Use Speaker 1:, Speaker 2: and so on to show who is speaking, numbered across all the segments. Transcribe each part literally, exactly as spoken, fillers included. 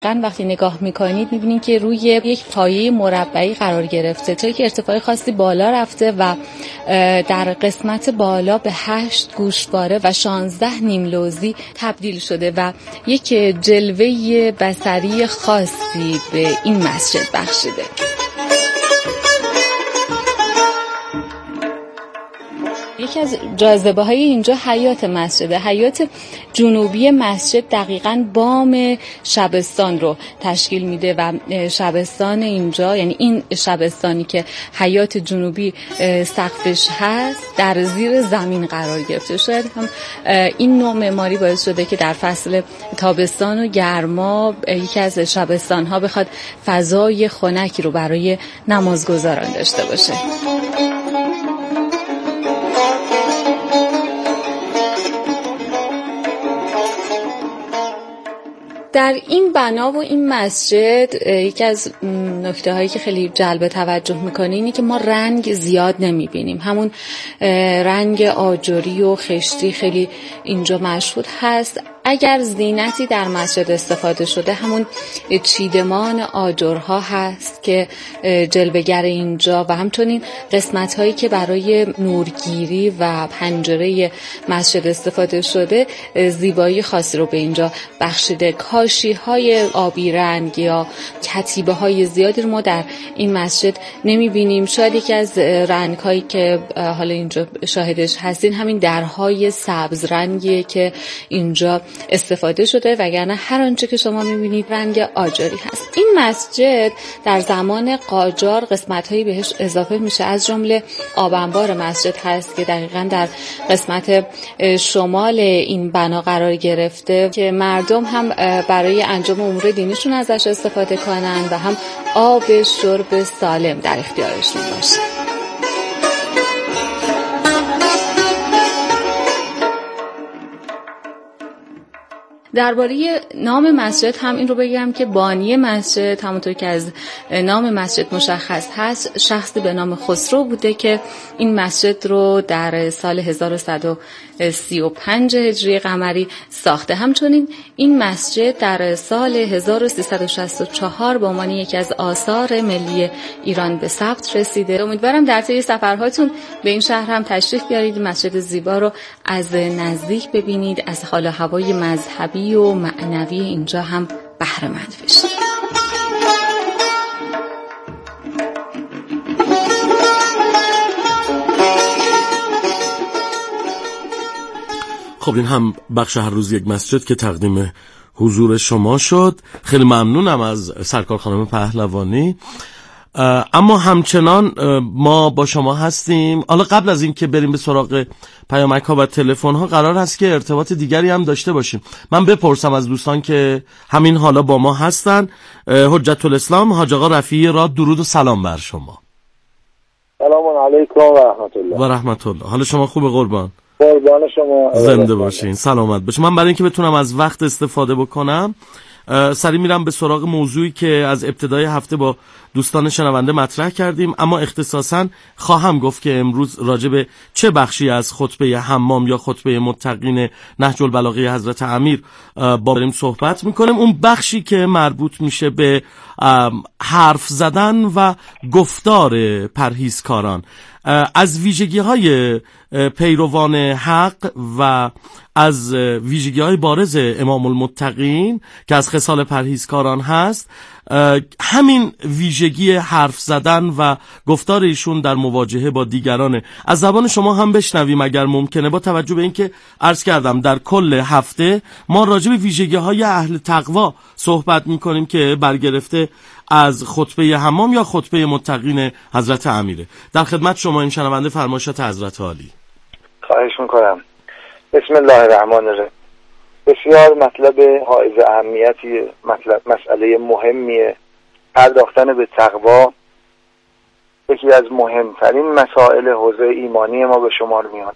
Speaker 1: وقتی نگاه میکنید میبینید که روی یک پایه مربعی قرار گرفته، تا که ارتفاع خاصی بالا رفته و در قسمت بالا به هشت گوشواره و شانزده نیم لوزی تبدیل شده و یک جلوه بصری خاصی به این مسجد بخشیده. یکی از جاذبه های اینجا حیات مسجده. حیات جنوبی مسجد دقیقاً بام شبستان رو تشکیل میده و شبستان اینجا، یعنی این شبستانی که حیات جنوبی سقفش هست، در زیر زمین قرار گرفته. شاید هم این نوع معماری باعث شده که در فصل تابستان و گرما یکی از شبستان ها بخواد فضای خنکی رو برای نمازگزاران داشته باشه. در این بنا و این مسجد یکی از نکته هایی که خیلی جلب توجه میکنه اینه که ما رنگ زیاد نمیبینیم. همون رنگ آجری و خشتی خیلی اینجا مشهود هست. اگر زینتی در مسجد استفاده شده همون چیدمان آجرها هست که جلوه‌گر اینجا و همچنین قسمت هایی که برای نورگیری و پنجره مسجد استفاده شده زیبایی خاصی رو به اینجا بخشیده. کاشی های آبی رنگ یا کتیبه های زیادی رو ما در این مسجد نمی بینیم. شاید یکی از رنگ هایی که حالا اینجا شاهدش هستین همین درهای سبز رنگیه که اینجا استفاده شده، وگرنه هر آنچه که شما می‌بینید رنگ آجری هست. این مسجد در زمان قاجار قسمت‌هایی بهش اضافه میشه، از جمله آب انبار مسجد هست که دقیقاً در قسمت شمال این بنا قرار گرفته که مردم هم برای انجام امور دینیشون ازش استفاده کنن و هم آب شرب سالم در اختیارشون باشه. درباره نام مسجد هم این رو بگم که بانی مسجد همونطور که از نام مسجد مشخص هست شخصی به نام خسرو بوده که این مسجد رو در سال هزار و صد و سی و پنج هجری قمری ساخته. همچنین این مسجد در سال هزار و سیصد و شصت و چهار به عنوان یکی از آثار ملی ایران به ثبت رسیده. امیدوارم در طی سفرهاتون به این شهر هم تشریف بیارید، مسجد زیبا رو از نزدیک ببینید، از حال و هوای مذهبی و معنوی اینجا هم بهره مند بشید.
Speaker 2: خب این هم بخش هر روز یک مسجد که تقدیم حضور شما شد. خیلی ممنونم از سرکار خانم پهلوانی. اما همچنان ما با شما هستیم. حالا قبل از این که بریم به سراغ پیامک ها و تلفن ها قرار هست که ارتباط دیگری هم داشته باشیم. من بپرسم از دوستان که همین حالا با ما هستن. حجت الاسلام حاج آقا رفیعی را درود و سلام بر شما.
Speaker 3: سلام علیکم و رحمت الله.
Speaker 2: و رحمت الله. حال شما خوبه قربان؟
Speaker 3: قربان شما.
Speaker 2: زنده باشین، سلامت باشین. من برای اینکه بتونم از وقت استفاده بکنم سریع میرم به سراغ موضوعی که از ابتدای هفته با دوستان شنونده مطرح کردیم، اما اختصاصاً خواهم گفت که امروز راجع به چه بخشی از خطبه حمام یا خطبه متقین نهج البلاغه حضرت امیر با بریم صحبت میکنیم. اون بخشی که مربوط میشه به حرف زدن و گفتار پرهیزکاران، از ویژگی های پیروان حق و از ویژگی های بارز امام المتقین که از خصال پرهیزکاران هست. همین ویژگی حرف زدن و گفتار ایشون در مواجهه با دیگرانه. از زبان شما هم بشنویم اگر ممکنه، با توجه به اینکه عرض کردم در کل هفته ما راجع به ویژگی های اهل تقوا صحبت میکنیم که برگرفته از خطبه حمام یا خطبه متقین حضرت امیره. در خدمت شما این شنونده فرمایشات حضرت عالی.
Speaker 3: خواهش میکنم. بسم الله الرحمن الرحیم. بسیار مطلب حائز اهمیتی، مطلب مسئله مهمیه. پرداختن به تقوا یکی از مهمترین مسائل حوزه ایمانی ما به شمار میاد.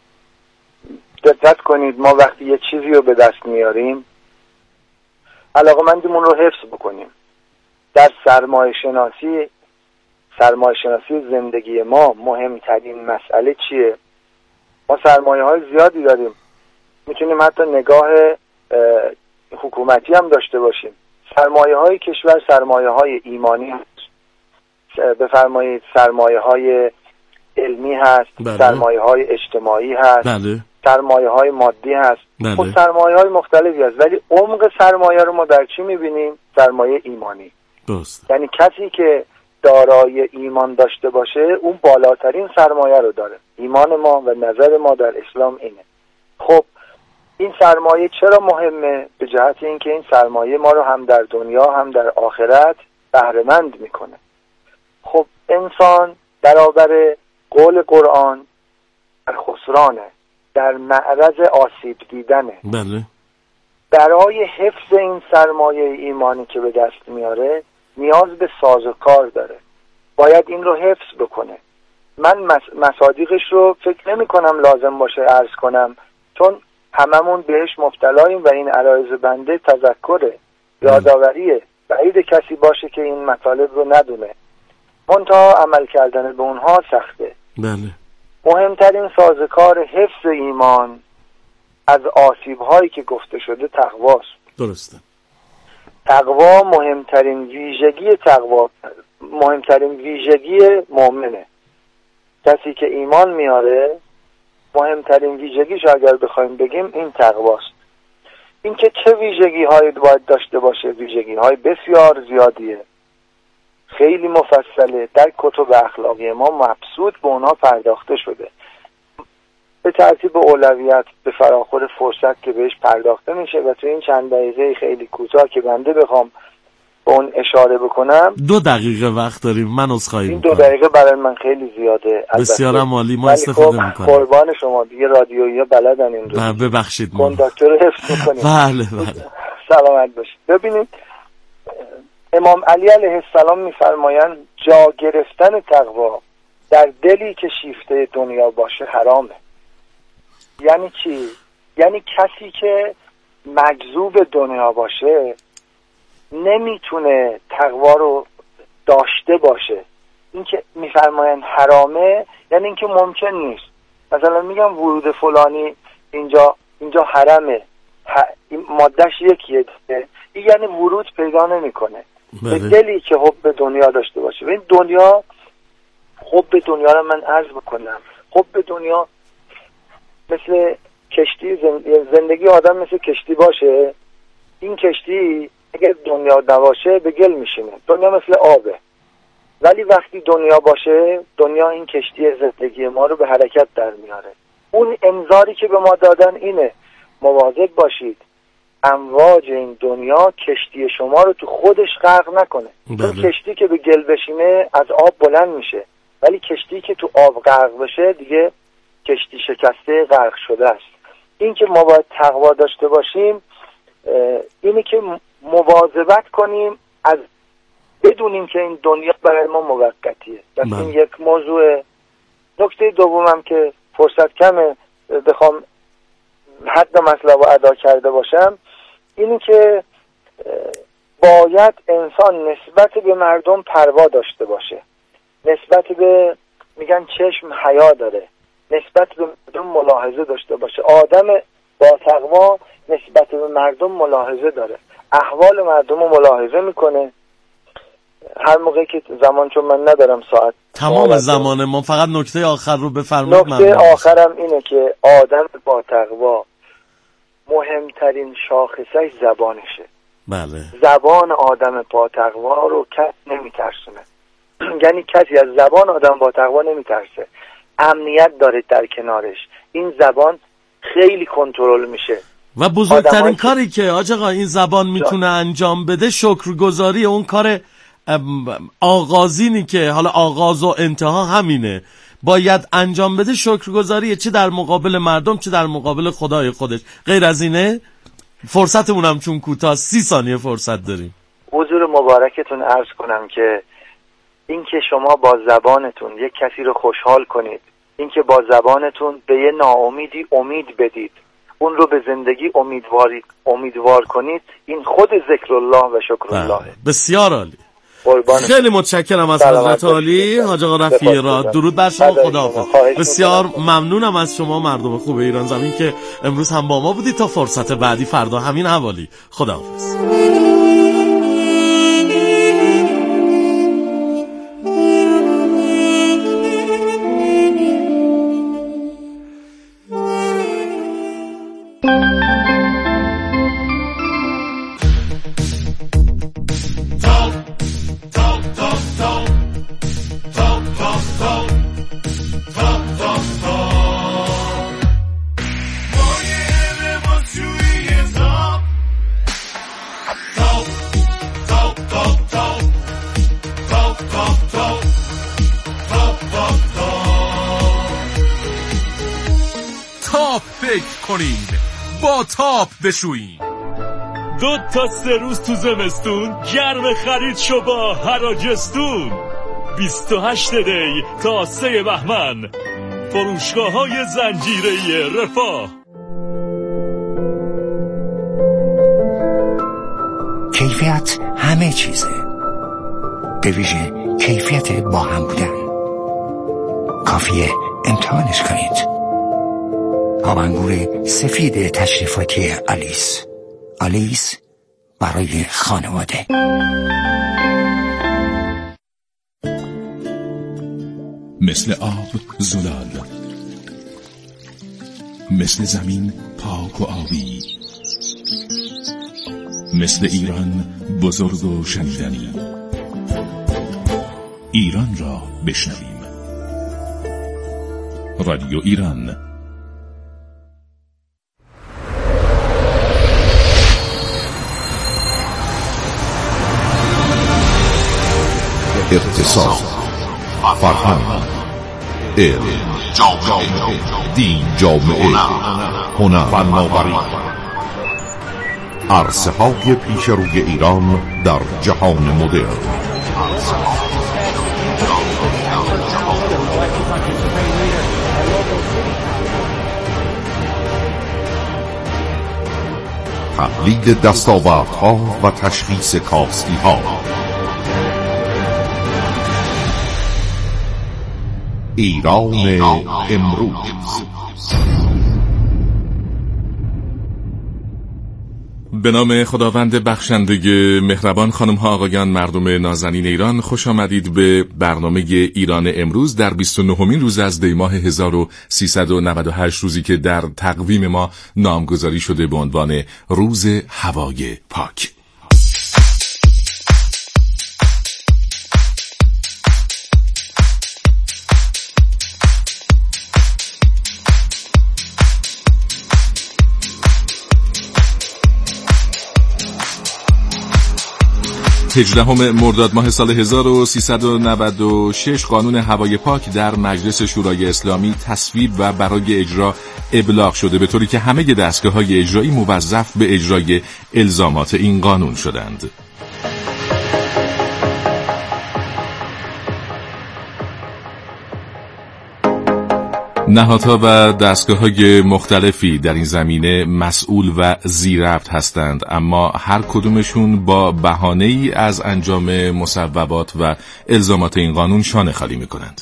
Speaker 3: دقت کنید، ما وقتی یه چیزی رو به دست میاریم علاقمندیمون رو حفظ بکنیم. در سرمایه شناسی سرمایه شناسی زندگی ما مهمترین مسئله چیه؟ ما سرمایه های زیادی داریم، میتونیم حتی نگاه حکومتی هم داشته باشیم. سرمایه های کشور سرمایه های ایمانی هست، بفرمایید سرمایه های علمی هست، بله. سرمایه های اجتماعی هست، بله. سرمایه های مادی هست، بله. خب سرمایه های مختلفی هست، ولی عمق سرمایه رو ما در چی میبینیم؟ سرمایه ایمانی. درست. یعنی کسی که دارای ایمان داشته باشه اون بالاترین سرمایه رو داره. ایمان ما و نظر ما در اسلام اینه. خب این سرمایه چرا مهمه؟ به جهت اینکه این سرمایه ما رو هم در دنیا هم در آخرت بهره‌مند میکنه. خب انسان برابر قول قرآن در خسرانه، در معرض آسیب دیدنه. بله. برای حفظ این سرمایه ایمانی که به دست میاره نیاز به سازوکار داره، باید این رو حفظ بکنه. من مصادیقش رو فکر نمی کنم لازم باشه عرض کنم، چون هممون بهش مبتلاییم و این عرایض بنده تذکره، یادآوریه. بعید کسی باشه که این مطالب رو ندونه، منتها عمل کردن به اونها سخته. بله. مهمترین سازوکار حفظ ایمان از آسیب هایی که گفته شده تقواست. درسته. تقوا مهمترین ویژگی تقوا مهمترین ویژگی مؤمنه. کسی که ایمان میاره مهمترین ویژگیش اگر بخوایم بگیم این تقواست. این که چه ویژگی هایی باید داشته باشه؟ ویژگی های بسیار زیادیه، خیلی مفصله، در کتب اخلاقی ما مبسوط به اونها پرداخته شده. به ترتیب اولویت به فراخور فرصت که بهش پرداخته میشه و تو این چند دقیقه خیلی کوتاه که بنده بخوام به اون اشاره بکنم.
Speaker 2: دو دقیقه وقت داریم، من عذرخواهی
Speaker 3: این
Speaker 2: میکنم.
Speaker 3: دو دقیقه برای من خیلی زیاده.
Speaker 2: بسیار عالی، ما استفاده میکنیم.
Speaker 3: قربان شما، دیگه رادیویی ها بلدن این رو.
Speaker 2: ببخشید.
Speaker 3: کنداکتور حفظ میکنیم.
Speaker 2: بله بله.
Speaker 3: سلامت باشید. ببینید امام علی علیه السلام میفرمایند جا گرفتن تقوا در دلی که شیفته دنیا باشه حرامه. یعنی چی؟ یعنی کسی که مجذوب دنیا باشه نمیتونه تقوا رو داشته باشه. این که میفرمایند حرامه یعنی اینکه ممکن نیست. مثلا میگم ورود فلانی اینجا اینجا حرمه، این مادهش یکیه، این یعنی ورود پیدا نمیکنه. به دلی که حب دنیا داشته باشه. و این دنیا، حب دنیا رو من عرض بکنم، حب دنیا مثل کشتی، زندگی آدم مثل کشتی باشه، این کشتی اگر دنیا نباشه به گل میشینه. دنیا مثل آبه، ولی وقتی دنیا باشه، دنیا این کشتی زندگی ما رو به حرکت در میاره. اون انذاری که به ما دادن اینه مواظب باشید امواج این دنیا کشتی شما رو تو خودش غرق نکنه. اون کشتی که به گل بشینه از آب بلند میشه، ولی کشتی که تو آب غرق بشه دیگه کشتی شکسته غرق شده است. این که ما باید تقوا داشته باشیم اینی که مواظبت کنیم از بدونیم که این دنیا برای ما موقتیه. بس این یک موضوع. نکته دومم که فرصت کمه بخوام حد مطلب رو ادا کرده باشم، اینی که باید انسان نسبت به مردم پروا داشته باشه. نسبت به، میگن چشم حیا داره، نسبت به مردم ملاحظه داشته باشه. آدم با تقوا نسبت به مردم ملاحظه داره، احوال مردم رو ملاحظه میکنه. هر موقع که زمان، چون من ندارم ساعت
Speaker 2: تمام زمانه، ما فقط نکته آخر رو بفرمایید.
Speaker 3: نکته آخرم اینه که آدم با تقوا مهمترین شاخصش زبانشه.
Speaker 2: بله.
Speaker 3: زبان آدم با تقوا رو کس نمیترسونه. یعنی کسی از زبان آدم با تقوا نمیترسه، امنیت داره در کنارش. این زبان خیلی کنترل میشه.
Speaker 2: و بزرگترین کاری که آج آقا این زبان میتونه انجام بده شکرگزاری اون کار آغازینی که حالا آغاز و انتها همینه، باید انجام بده شکرگزاریه، چه در مقابل مردم چه در مقابل خدای خودش. غیر از اینه فرصتمون هم چون کوتاه، سی ثانیه فرصت داریم.
Speaker 3: حضور مبارکتون عرض کنم که این که شما با زبانتون یک کسی رو خوشحال کنید، این که با زبانتون به یه ناامیدی امید بدید، اون رو به زندگی امیدواری امیدوار کنید، این خود ذکر الله و شکر الله.
Speaker 2: بسیار عالی. خیلی متشکرم از حضرت عالی حاج آقا رفیعی را. درود بر شما، خداحافظ. بسیار ممنونم از شما مردم خوب ایران زمین که امروز هم با ما بودید. تا فرصت بعدی فردا همین حوالی. خداحافظ.
Speaker 4: فکر کنین، با تاپ بشویین.
Speaker 5: دو تا سه روز تو زمستون گرم خرید شو با هراجستون. بیست و هشت دی تا سه بهمن، فروشگاه های زنجیره رفاه.
Speaker 6: کیفیت همه چیزه، به ویژه کیفیت با هم بودن. کافیه امتحانش کنید. آب انگور سفید تشریفاتی آلیس. آلیس برای خانواده.
Speaker 7: مثل آب زلال، مثل زمین پاک و آبی، مثل ایران بزرگ و شنیدنی. ایران را بشنویم. رادیو ایران.
Speaker 8: اقتصاد، فرهنگ، علم، دین، جامعه، هنر، فناوری، عرصه های پیش روی ایران در جهان مدرن. تحلیل دستاوردها و تشخیص کاستی-ها. ایران امروز.
Speaker 7: به نام خداوند بخشنده مهربان. خانم ها آقایان، مردم نازنین ایران، خوش آمدید به برنامه ایران امروز در بیست و نهمین روز از دی ماه هزار و سیصد و نود و هشت، روزی که در تقویم ما نامگذاری شده به عنوان روز هوای پاک. هجدهم مرداد ماه سال هزار و سیصد و نود و شش قانون هوای پاک در مجلس شورای اسلامی تصویب و برای اجرا ابلاغ شده، به طوری که همه دستگاه‌های اجرایی موظف به اجرای الزامات این قانون شدند. نهادها و دستگاه‌های مختلفی در این زمینه مسئول و ذی‌ربط هستند، اما هر کدومشون با بهانه‌ای از انجام مصوبات و الزامات این قانون شانه خالی می‌کنند.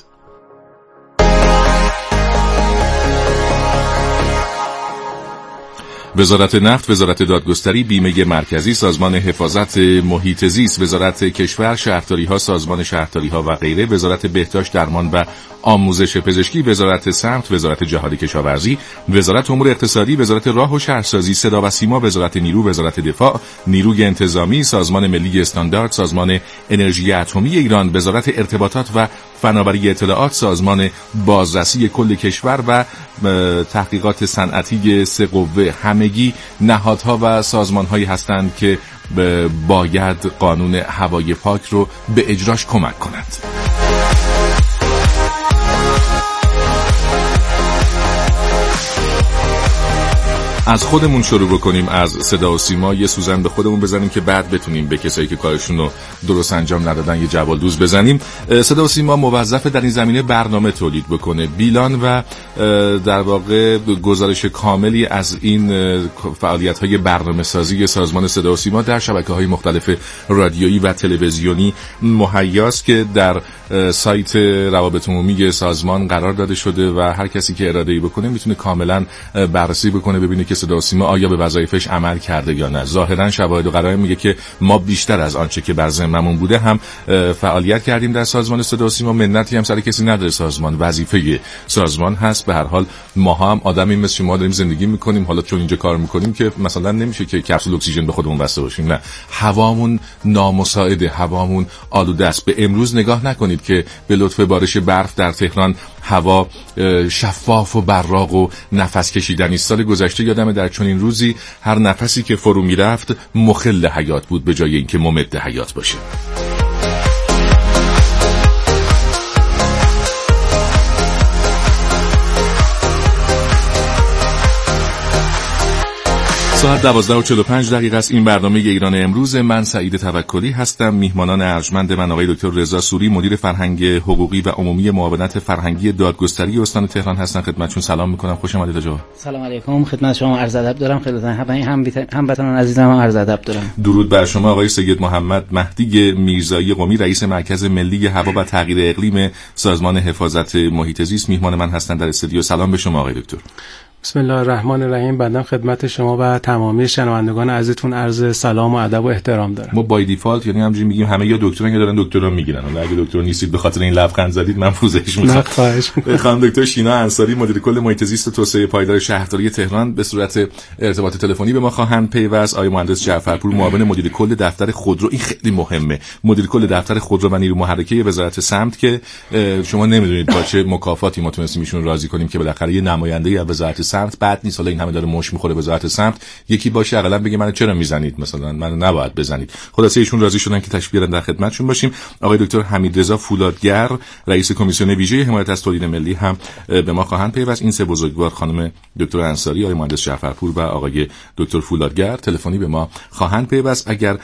Speaker 7: وزارت نفت، وزارت دادگستری، بیمه مرکزی، سازمان حفاظت محیط زیست، وزارت کشور، شهرداری‌ها، سازمان شهرداری‌ها و غیره، وزارت بهداشت، درمان و آموزش پزشکی، وزارت سمت، وزارت جهاد کشاورزی، وزارت امور اقتصادی، وزارت راه و شهرسازی، صدا و سیما، وزارت نیرو، وزارت دفاع، نیروی انتظامی، سازمان ملی استاندارد، سازمان انرژی اتمی ایران، وزارت ارتباطات و فناوری اطلاعات، سازمان بازرسی کل کشور و تحقیقات صنعتی سه قوه، همگی نهادها و سازمان‌هایی هستند که باید قانون هوای پاک رو به اجراش کمک کنند. از خودمون شروع بکنیم، از صدا و سیما یه سوزن به خودمون بزنیم که بعد بتونیم به کسایی که کارشون رو درست انجام ندادن یه جوال دوز بزنیم. صدا و سیما موظف در این زمینه برنامه تولید بکنه، بیلان و در واقع گزارش کاملی از این فعالیت‌های برنامه‌سازی سازمان صدا و سیما در شبکه‌های مختلف رادیویی و تلویزیونی مهیاست که در سایت روابط عمومی سازمان قرار داده شده و هر کسی که اراده‌ای بکنه میتونه کاملا بررسی بکنه، ببینه که صدا و سیما آیا به وظایفش عمل کرده یا نه. ظاهرا شواهد و قرائن میگه که ما بیشتر از آنچه که بر ذممون بوده هم فعالیت کردیم در سازمان صدا و سیما. منتی هم سر کسی نداره، سازمان وظیفه سازمان هست. به هر حال ما هم آدمی مثل شما داریم زندگی میکنیم، حالا چون اینجا کار میکنیم که مثلا نمیشه که کپسول اکسیژن به خودمون بسته باشیم، نه، هوامون نامساعده، هوامون آلوده است. به امروز نگاه نکنید که به لطف بارش برف در تهران هوا شفاف و براق و نفس کشیدنی. سال گذشته یادمه در چنین روزی هر نفسی که فرو میرفت مخل حیات بود به جای اینکه ممد حیات باشه. ساعت دوازده و چهل و پنج دقیقه است. این برنامه ایران امروز. من سعید توکلی هستم. میهمانان ارجمند من آقای دکتر رضا سوری، مدیر فرهنگ حقوقی و عمومی معاونت فرهنگی دادگستری استان تهران هستن. خدمتتون سلام میکنم. خوش آمدید آقا.
Speaker 9: سلام علیکم. خدمت شما عرض ادب دارم. خدمت همه هم هموطنان عزیزم عرض ادب دارم.
Speaker 7: درود بر شما آقای سید محمد مهدی میرزایی قمی، رئیس مرکز ملی هوا و تغییر اقلیم سازمان حفاظت محیط زیست، میهمان من هستن در استودیو. سلام به شما آقای دکتر.
Speaker 10: بسم الله الرحمن الرحیم. بنده خدمت شما و تمامی شنوندگان عزیزتون عرض سلام و ادب و احترام دارم.
Speaker 7: ما بای دیفالت یعنی همینجوری میگیم همه یا دکترن یا دارن دکترا میگیرن. حالا اگه دکتر نیستید به خاطر این لبخند زدید من پوزش میخوام.
Speaker 10: خواهش می‌کنم.
Speaker 7: خانم دکتر شینا انصاری، مدیر کل محیط زیست و توسعه پایدار شهرداری تهران، به صورت ارتباط تلفنی به ما خواهند پیوست. آقای مهندس جعفرپور، معاون مدیر کل دفتر خودرو، این خیلی مهمه، مدیر کل دفتر خودرو و نیرو محرکه وزارت سمت، که شما نمیدونید با چه مکافاتی ما تونستیم ایشون راضی کنیم که بالاخره یه نماینده از وزارت سمت بعد نیست این همه داره مش میخوره وزارت سمت، یکی باشه حداقل بگه منو چرا میزنید، مثلا منو نباید بزنید. خلاصه ایشون راضی شدن که تشبیه در خدمتشون باشیم. آقای دکتر حمیدرضا فولادگر، رئیس کمیسیون ویژه حمایت از تولید ملی هم به ما خواهند پیوست. این سه بزرگوار، خانم دکتر انصاری، آقای مهندس جعفرپور و آقای دکتر فولادگر، تلفنی به ما خواهند پیوست. اگر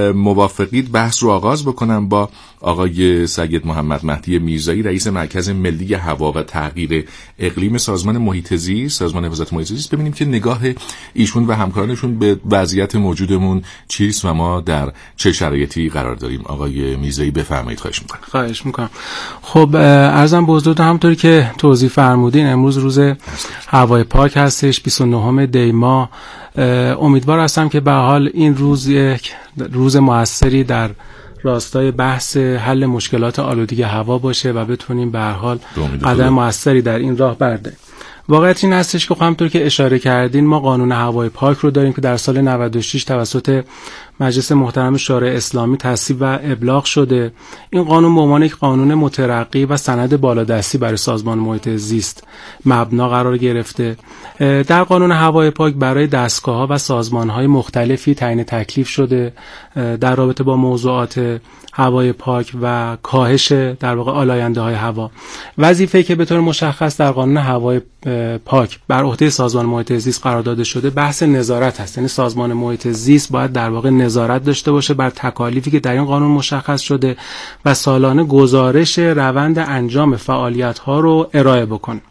Speaker 7: موافقید بحث رو آغاز بکنم با آقای سید محمد مهدی میرزایی، رئیس مرکز ملی هوا و تغییر اقلیم سازمان محیط زیست، سازمان حفاظت محیط زیست، ببینیم که نگاه ایشون و همکارانشون به وضعیت موجودمون چیست و ما در چه شرایطی قرار داریم. آقای میرزایی بفرمایید. خواهش میکنم.
Speaker 10: خواهش میکنم. خب عرضم به حضورتون همونطوری که توضیح فرمودین امروز روز هوای پاک هستش، بیست و نهم دی ماه. امیدوار هستم که به حال این روز یک روز موثری در راستای بحث حل مشکلات آلودگی هوا باشه و بتونیم به هر حال قدم موثری در این راه برداریم. واقعیت این هستش که همونطور که اشاره کردین ما قانون هوای پاک رو داریم که در سال نود و شش توسط مجلس محترم شورای اسلامی تصویب و ابلاغ شده. این قانون به عنوان یک قانون مترقی و سند بالادستی برای سازمان محیط زیست مبنا قرار گرفته. در قانون هوای پاک برای دستگاه‌ها و سازمان‌های مختلفی تعیین تکلیف شده در رابطه با موضوعات هوای پاک و کاهش در واقع آلاینده‌های هوا. وظیفه‌ای که به طور مشخص در قانون هوای پاک بر عهده سازمان محیط زیست قرار داده شده بحث نظارت هست. یعنی سازمان محیط زیست باید در واقع نظارت داشته باشه بر تکالیفی که در این قانون مشخص شده و سالانه گزارش روند انجام فعالیت‌ها رو ارائه بکنه.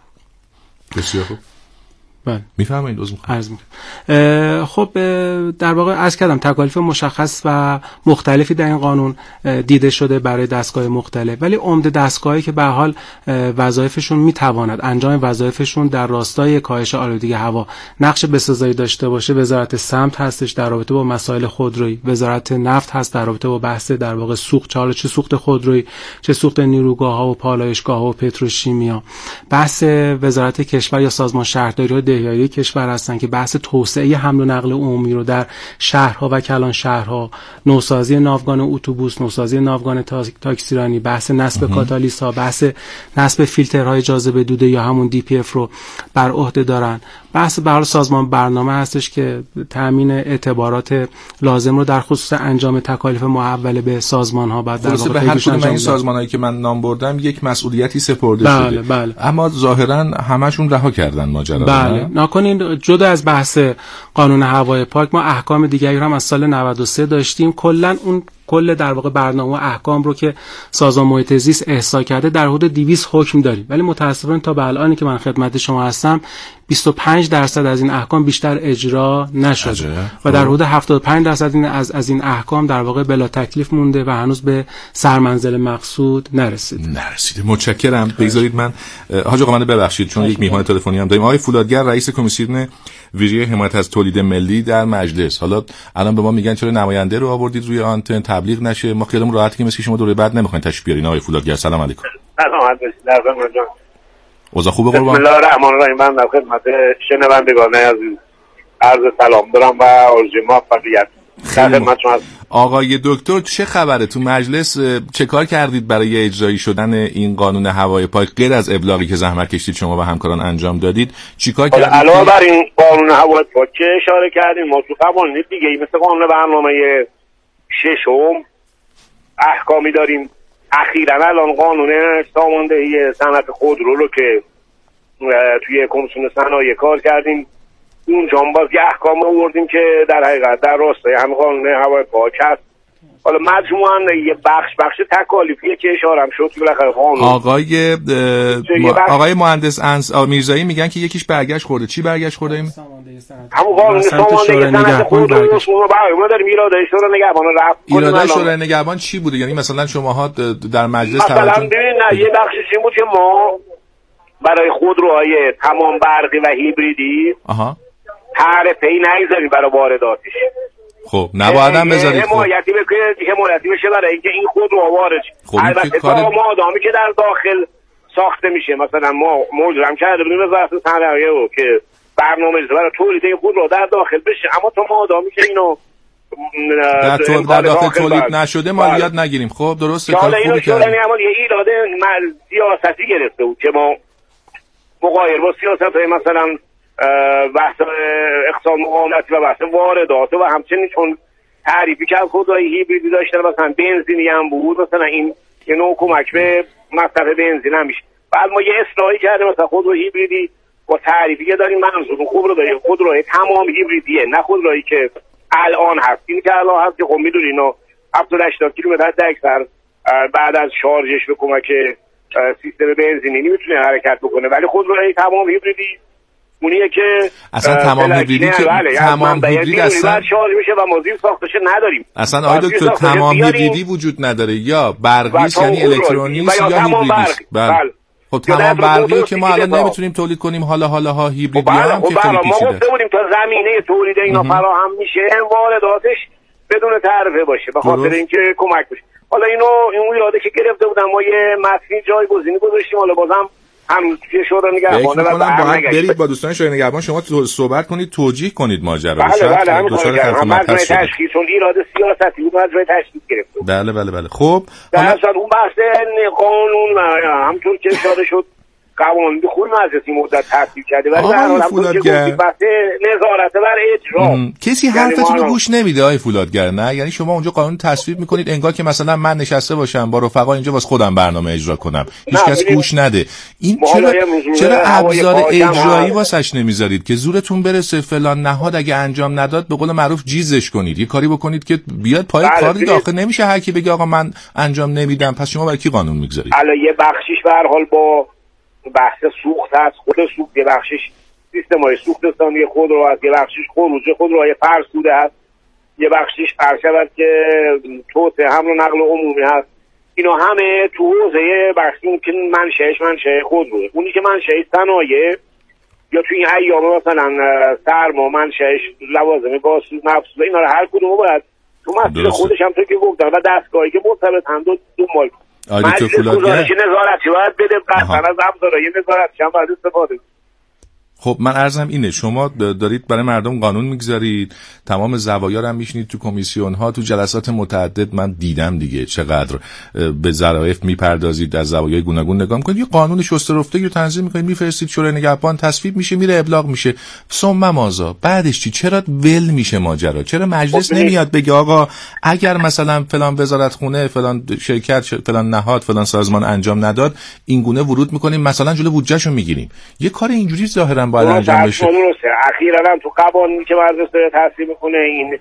Speaker 7: بسیار خوب.
Speaker 10: بله
Speaker 7: میفهمید عذر می‌خوام.
Speaker 10: عرض می‌کنم. خب در واقع عرض کردم تکالیف مشخص و مختلفی در این قانون دیده شده برای دستگاه مختلف، ولی عمده دستگاهی که به حال وظایفشون میتواند انجام وظایفشون در راستای کاهش آلودگی هوا نقش بسزایی داشته باشه وزارت سمت هستش در رابطه با مسائل خودرویی، وزارت نفت هست در رابطه با بحث در واقع سوخت، چه چه سوخت خودرویی، چه سوخت نیروگاه‌ها و پالایشگاه‌ها و پتروشیمیا. بحث وزارت کشور یا سازمان شهرداری دهیاری کشور هستن که بحث توسعه حمل و نقل عمومی رو در شهرها و کلان شهرها، نوسازی ناوگان اتوبوس، نوسازی ناوگان تاکسیرانی، بحث نصب کاتالیسا، بحث نصب فیلترهای جاذبه دوده یا همون دی پی اف رو بر عهده دارن. بحث برای سازمان برنامه هستش که تامین اعتبارات لازم رو در خصوص انجام تکالیف محول به سازمان ها بعد در واقع
Speaker 7: به هر کدوم این سازمانایی که من نام بردم یک مسئولیتی سپرده
Speaker 10: بله،
Speaker 7: شده.
Speaker 10: بله.
Speaker 7: اما ظاهرا همشون رها کردن ماجرا رو.
Speaker 10: بله. نکنین جدا از بحث قانون هوای پاک ما احکام دیگری هم از سال نود و سه داشتیم. کلا اون کل در واقع برنامه و احکام رو که سازمان محیط زیست احصا کرده در حدود دویست حکم داریم، ولی متاسفانه تا به الانی که من خدمت شما هستم بیست و پنج درصد از این احکام بیشتر اجرا نشده عجب. و در حدود هفتاد و پنج درصد از از این احکام در واقع بلا تکلیف مونده و هنوز به سرمنزل مقصود نرسید.
Speaker 7: نرسیده. متشکرم. بگذارید من حاج آقا منو ببخشید چون یک میهمان تلفنی هم داریم. آقای فولادگر، رئیس کمیسیون ویژه حمایت از تولید ملی در مجلس. حالا الان به ما میگن چرا نماینده رو آوردید روی آنتن تبلیغ نشه؟ ما خیالمون راحت که مثل شما دوره بعد نمیخواین تشریف بیارین. آقای فولادگر سلام علیکم.
Speaker 3: سلام علیکم.
Speaker 7: اوضاع خوبه قربان؟
Speaker 3: بسم الله الرحمن الرحیم. من در خدمت شنوندگان عزیز عرض سلام دارم و آرزوی موفقیت در خدمتتون هستم.
Speaker 7: آقای دکتر چه خبره؟ تو مجلس چه کار کردید برای اجرایی شدن این قانون هوای پاک غیر از ابلاغی که زحمت کشیدید شما و همکاران انجام دادید؟ چیکار کردید؟
Speaker 3: علاوه بر این قانون هوای پاک که اشاره کردیم ما تو قوانین دیگه مثل قانون برنامه ششم احکامی داریم. اخیراً الان قانون ساماندهی صنعت خودرو رو که توی کمیسیون صنایع کار کردیم
Speaker 11: اونجا باز یه احکام آوردیم که در حقیقت در راستای همین قانون هوای پاک هست. حالا مجموعاً یه بخش بخش تکالیفیه که اشاره هم شد که بالاخره قانون
Speaker 7: آقای ما... آقای مهندس انس میرزایی میگن که یکیش برگشت خورده. چی برگشت خورده؟ این
Speaker 11: همون قانون ساماندهی صنعت خودرو رو برای ما داریم ایراده شورای نگهبان رفت.
Speaker 7: ایراده شورای نگهبان چی بوده؟ یعنی مثلا شماها در مجلس
Speaker 11: مثلا ببین نه یه بخشش این بود که ما برای خودروهای تمام برقی و هیبریدی
Speaker 7: آها
Speaker 11: تعرفه‌ای نگذاریم برای وارداتش.
Speaker 7: خب نباید هم بذارید.
Speaker 11: حمایتی بکنید حمایتی بشه برای اینکه این خودرو وارد شه. البته
Speaker 7: کار...
Speaker 11: ما آدمی که در داخل ساخته میشه مثلا ما مجرم کرده بودیم وزارت صنایع رو که برنامه برای تولید این خودرو در داخل بشه، اما تو ما آدمی که اینو
Speaker 7: در, تو... در داخل تولید نشده مالیات نگیریم. خب درسته کار خوبی کردیم.
Speaker 11: یعنی اما یه ایراده سیاستی گرفته بود که ما مغایر با سیاست‌های مثلا بحث اقتصاد مقاومتی و بحث واردات و همچنین چون تعریفی که از خودروهای هیبریدی داشتن مثلا بنزینی هم بود، مثلا این یه نوع کمک به مصرف بنزین هم میشه. بعد ما یه اصلاحی کردیم مثلا خودرو هیبریدی با تعریفی که داریم منظور خودروهای خودروهای تمام هیبریدیه، نه خودروهایی که الان هست. این که الان هست که خب میدونین هفتاد هشتاد کیلومتر در اکثر بعد از شارژش به کمک سیستم بنزینی نمیتونه حرکت بکنه، ولی خودروهای تمام هیبریدی اونیه که
Speaker 7: اصلا تمام هیبریدی که
Speaker 11: بله.
Speaker 7: تمام هیبرید اصلا
Speaker 11: شارژ میشه و ما زیر ساختش نداریم.
Speaker 7: اصلا آقای دکتر تمام هیبریدی وجود نداره، یا برقی یعنی الکترونیک یا هیبریدی. بله. خب تمام برقی که ما الان نمیتونیم تولید کنیم، حالا حالا ها هیبریدی هم که خیلی پیچیده.
Speaker 11: ما گفته بودیم تا زمینه تولید اینا فراهم میشه وارداتش بدون تعرفه باشه به خاطر اینکه کمک بشه. حالا اینو این یاده که گرفته بودم ما یه متنی جایگزینی گذاشتیم، حالا بازم هنوز توی شورای نگهبان و
Speaker 7: باید برید با دوستان شورای نگهبان شما صحبت کنید، توجیه کنید ماجرا رو.
Speaker 11: بله بله همین کارو کردم. مجمع تشخیص چون ایراده سیاستی بود مجمع تشخیص گرفت.
Speaker 7: بله بله بله. خب
Speaker 11: در اصل اون بحث قانون همونطور که اشاره شد قوانین خود مجلسی مدت تصویب کرده، ولی در حال هم بحث نظارت بر اجرا
Speaker 7: کسی حرفتون رو گوش نمیده آقای فولادگر. نه یعنی شما اونجا قانون تصویب میکنید انگار که مثلا من نشسته باشم با رفقا اینجا واسه خودم برنامه اجرا کنم، هیچ کس گوش نده. این چرا چرا ابزار اجرایی واسش نمیذارید که زورتون برسه فلان نهاد اگه انجام نداد به قول معروف جیزش کنید، یه کاری بکنید که بیاد پای کار دیگه. آخه نمیشه هر کی بگه آقا من انجام نمیدم، پس شما برای کی قانون میگذارید؟
Speaker 11: الان یه بخشیش به هر حال با بحث سوخت هست، خود سوخت یه بخشش سیستم های سوخت ثانی خودرو هست، یه بخشش خروج خودروهای فرسوده هست، یه بخشش فرشود که توسعه حمل و نقل عمومی هست. اینا همه تو حوزه بخشی که منشأش منشأ خودروه. اونی که منشأ صنایع یا تو این ایام مثلا سرما منشأش لوازم گازسوز نفتسوز، اینا رو هر کدوم باید تو مسیر خودش هم تو که گفتن و دستگاهی که مرتبط هم دو دنبال کنه. مجلس گزارش نظارتی باید بده، قطعا از ابزارهای نظارتی هم باید استفاده.
Speaker 7: خب من عرضم اینه شما دارید برای مردم قانون میگذارید، تمام زوایا رو هم میشینید تو کمیسیون ها، تو جلسات متعدد من دیدم دیگه چقدر به ظرافت میپردازید، از زوایای گوناگون نگاه میکنید، یه قانون شسته رفتگی رو تنظیم میکنید میفرستید شورای نگهبان، تصویب میشه، میره ابلاغ میشه، ثم ماذا؟ بعدش چی؟ چرا ول میشه ماجرا؟ چرا مجلس نمیاد بگه آقا اگر مثلا فلان وزارت خونه فلان شرکت فلان نهاد فلان سازمان انجام نداد این گونه ورود میکنیم مثلا جلو بودجهشو میگیریم؟ یه کار اینجوری ظاهرا باید انجام بشه.
Speaker 11: اخیراً هم تو قوانینی که مجلس داره تصویب میکنه این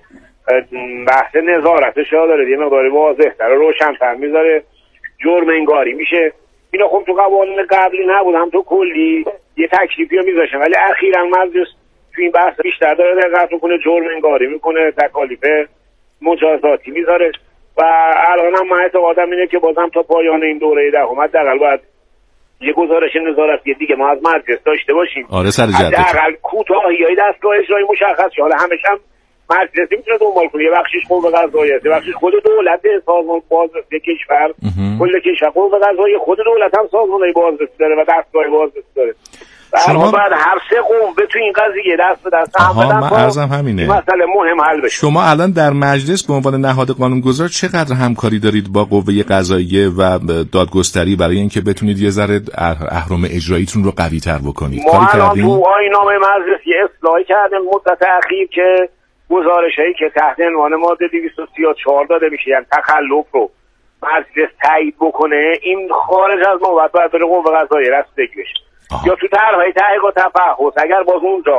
Speaker 11: بحث نظارتش داره یه مقدار واضح‌تر و روشن‌تر میذاره، جرم انگاری میشه. اینا خب تو قوانین قبلی نبود، هم تو کلی یه تکلیفی رو میذاشن، ولی اخیراً مجلس تو این بحث بیشتر داره دقت میکنه، جرم انگاری میکنه، تکالیف مجازاتی میذاره و الان هم من اعتقادم اینه که بازم تا پایان این دوره دهم حداقل باید یه گزارش نظارتی دیگه ما از مجلس داشته باشیم.
Speaker 7: آره سر جدت.
Speaker 11: حداقل کوتاهیای دستگاه اجرایی مشخص شه. حالا همش هم مجلس میتونه دنبال کنه، یه بخشش قوه قضاییه، یه بخشش خود دولت، سازمان بازرسی کشور، کل کشور قوه قضاییه، خود دولت هم سازمانای بازرسی داره و دستگاه بازرسی داره. شما بعد هر سه قوه تو این قضیه دست به دست هم بدن.
Speaker 7: من عرضم همینه.
Speaker 11: مسئله مهم حل بشه.
Speaker 7: شما الان در مجلس به عنوان نهاد قانونگذار چقدر همکاری دارید با قوه قضاییه و دادگستری برای اینکه بتونید یه ذره اهرم اجراییتون رو قوی تر بکنید؟
Speaker 11: ما الان تو آیین‌نامه مجلس یه اصلاحی کردیم مدت اخیر که گزارشایی که تحت عنوان ماده دویست و سی و چهار داده میشه، یعنی تخلف رو مجلس تایید بکنه، این خارج از نوبت باید بره قوه قضاییه رسیدگی بشه. یا تو طرح‌های تحقیق و تفحص اگر باز اونجا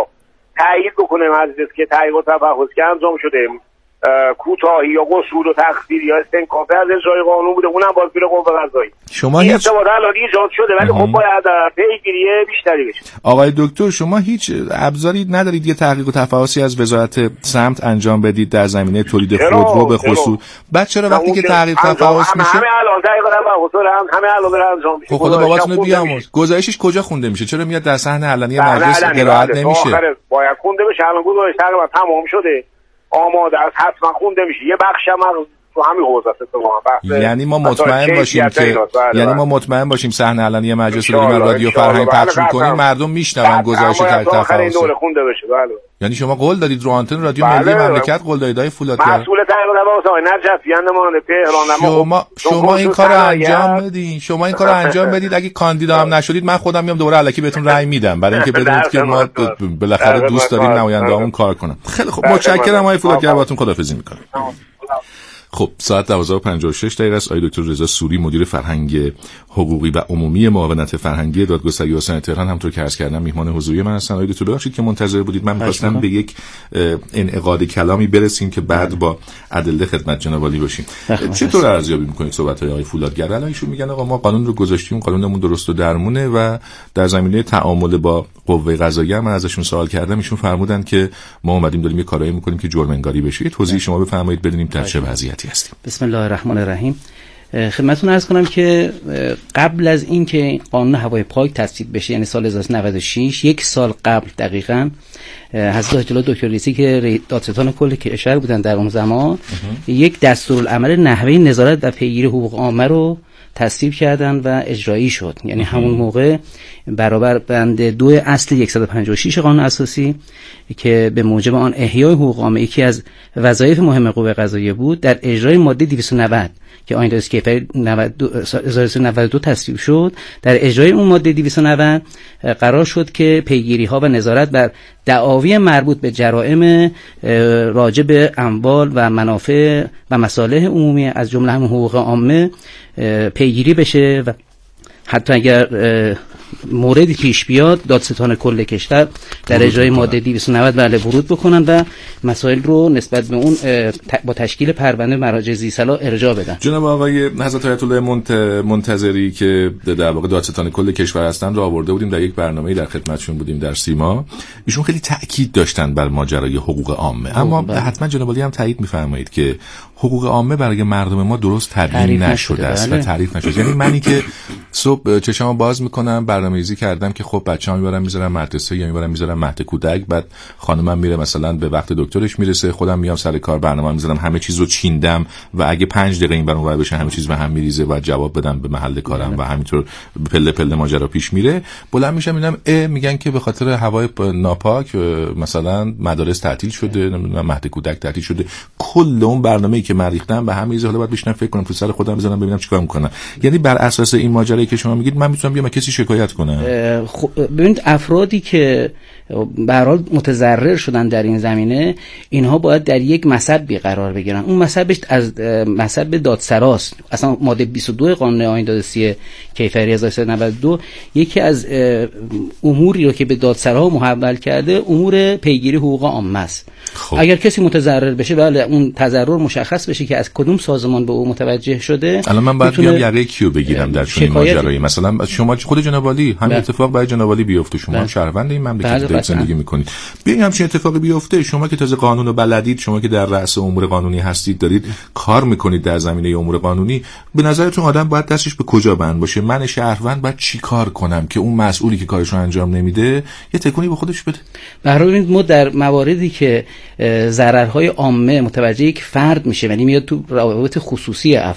Speaker 11: تایید بکنه مجلس که تحقیق و تفحص که انجام شده کوتاهی یا قصور و تقصیر یا استنکاف از اجرای قانون بوده، اونم باز میره قوه قضاییه.
Speaker 7: شما
Speaker 11: این
Speaker 7: هیچ
Speaker 11: ارتباط الان ایجاد شده ولی خب باید پیگیری بیشتری بشه.
Speaker 7: آقای دکتر شما هیچ ابزاری ندارید یه تحقیق و تفحصی از وزارت سمت انجام بدید در زمینه تولید خودرو به خصوص؟ بعد چرا وقتی که تحقیق تفحص میشه
Speaker 11: همه الان تحقیق تفحص هم همه الان داره انجام میشه؟
Speaker 7: خدا باباتون رو بیامرز. گزارشش کجا خونده میشه؟ چرا میاد در صحن علنی مجلس قرائت نمیشه؟
Speaker 11: باید خونده بشه. الان گزارش تقریبا تمام شده، آماده است، حتما خونده میشه. یه بخش هم تو همین حوزه است.
Speaker 7: یعنی ما مطمئن باشیم که یعنی ما مطمئن باشیم صحنه علنی مجلس رو داریم رادیو فرهنگ پخش می‌کنیم، مردم میشنون گزارش تفحص.
Speaker 11: خونده بشه. بله.
Speaker 7: یعنی شما قول دادید رو آنتن رادیو ملی مملکت قول دادید های فولادگر
Speaker 11: مسئول تحقیق تفحص نجفیان نماینده تهران
Speaker 7: شما شما این کارو انجام بدین شما این کارو انجام بدید. اگه کاندیدا هم نشدید من خودم میام دوباره الکی بهتون رأی میدم برای اینکه بدونید که ما بالاخره دوست داریم نماینده‌هامون کار کنن. خیلی خوب متشکرم آقای فولادگر، باهاتون خداحافظی می‌کنم. خب ساعت دوازده و پنجاه و شش دقیقه است. آقای دکتر رضا سوری مدیر فرهنگ حقوقی و عمومی معاونت فرهنگی دادگستری استان تهران همونطور که عرض کردم میهمان حضوری من هستن. آقای دکتر ببخشید که منتظر بودید. من می‌خواستم به یک انعقاد کلامی برسیم که بعد با ادله خدمت جناب عالی باشیم. چطور ارزیابی می‌کنید صحبت‌های آقای فولادگر؟ الان ایشون میگن آقا ما قانون رو گذاشتیم، قانونمون درست و درمونه و در زمینه تعامل با قوه قضاییه من ازشون سوال کردم، ایشون فرمودن که ما اومدیم داریم یه کارایی می‌کنیم که جرم انگاری بشه. یه توضیح شما بفرمایید بدونیم در چه وضعیتی هستیم.
Speaker 9: بسم الله الرحمن الرحیم. خدمتتون عرض کنم که قبل از اینکه قانون هوای پاک تصویب بشه، یعنی سال هزار و نود و شش، یک سال قبل دقیقاً، حضرت آیت دکتر رئیسی که دادستان کل کشور بودن در اون زمان یک دستورالعمل نحوه نظارت و پیگیری حقوق عامه رو تصویب کردن و اجرایی شد. یعنی همون موقع برابر بند دو اصل صد و پنجاه و شش قانون اساسی که به موجب آن احیای حقوق عامه یکی از وظایف مهم قوه قضاییه بود، در اجرای ماده دویست و نود که آیین دادگستری کیفری هزار و سیصد و نود و دو تصویب شد، در اجرای اون ماده دویست و نود قرار شد که پیگیری ها و نظارت بر دعاوی مربوط به جرائم راجع به اموال و منافع و مصالح عمومی از جمله هم حقوق عامه پیگیری بشه و حتی اگر موردی پیش بیاد دادستان کل کشور در اجرای ماده دویست و نود بله ورود بکنن و مسائل رو نسبت به اون با تشکیل پرونده مراجع ذی‌صلاح ارجاع بدن.
Speaker 7: جناب آقای حضرت آیت الله منتظری که در واقع دادستان کل کشور هستن رو آورده بودیم در یک برنامه‌ای در خدمتشون بودیم در سیما. ایشون خیلی تاکید داشتن بر ماجرای حقوق عامه، اما بله. حتما جناب عالی هم تایید می‌فرمایید که حقوق عامه برای مردم ما درست تبیین نشده است و تعریف نشده. یعنی منی که صبح چشامو باز میکنم برنامه‌ریزی کردم که خب بچه‌ام میبرم میذارم مدرسه یا میبرم میذارم مهد کودک، بعد خانمم میره مثلا به وقت دکترش میرسه، خودم میام سر کار برنامه‌ام میذارم، همه چیز رو چیندم و اگه پنج دقیقه این برام بشه همه چیز به هم میریزه و جواب بدم به محل کارم و همینطور پله پله ماجرا پیش میره. بلند میشم میبینم اه میگن که به خاطر هوای ناپاک مثلا مدارس تعطیل شده، نمیدونم مهد کودک تعطیل شده. کل اون برنامه‌ای که من ریختم به هم میریزه. حالا باید بشینم فکر کنم تو سر خودم بزنم ببینم چیکار میکنم. یعنی بر اساس این ماجرایی که شما میگید من میتونم بیام کسی شکایت کنم؟
Speaker 9: خب ببینید افرادی که به هر حال متضرر شدن در این زمینه، اینها باید در یک مصب قرار بگیرن. اون مصبش از مصب دادسراست. اصلا ماده بیست و دو قانون آیین دادرسی کیفری هزار و سیصد و نود و دو یکی از اموری رو که به دادسرا محول کرده امور پیگیری حقوق عامه است. خب. اگر کسی متضرر بشه بله اون تضرر مشخص بشه که از کدوم سازمان به او متوجه شده.
Speaker 7: الان من باید بیام یقه کیو بگیرم در چنین ماجرایی؟ مثلا شما خود جناب عالی همین اتفاق برای جناب عالی بیفته، شما هم شهروند این مملکت دارید زندگی میکنید، بیاین همچین اتفاقی بیفته، شما که تازه قانون رو بلدید، شما که در رأس امور قانونی هستید، دارید کار میکنید در زمینه امور قانونی، به نظرتون آدم باید دستش به کجا بند باشه؟ من شهروند باید چی کار کنم که اون مسئولی که کارش رو انجام نمیده یه تکونی به خودش بده؟
Speaker 9: به هر حال ما در مواردی که ضررهای عامه متوجه یک فرد میشه، یعنی میاد تو روابط خصوصی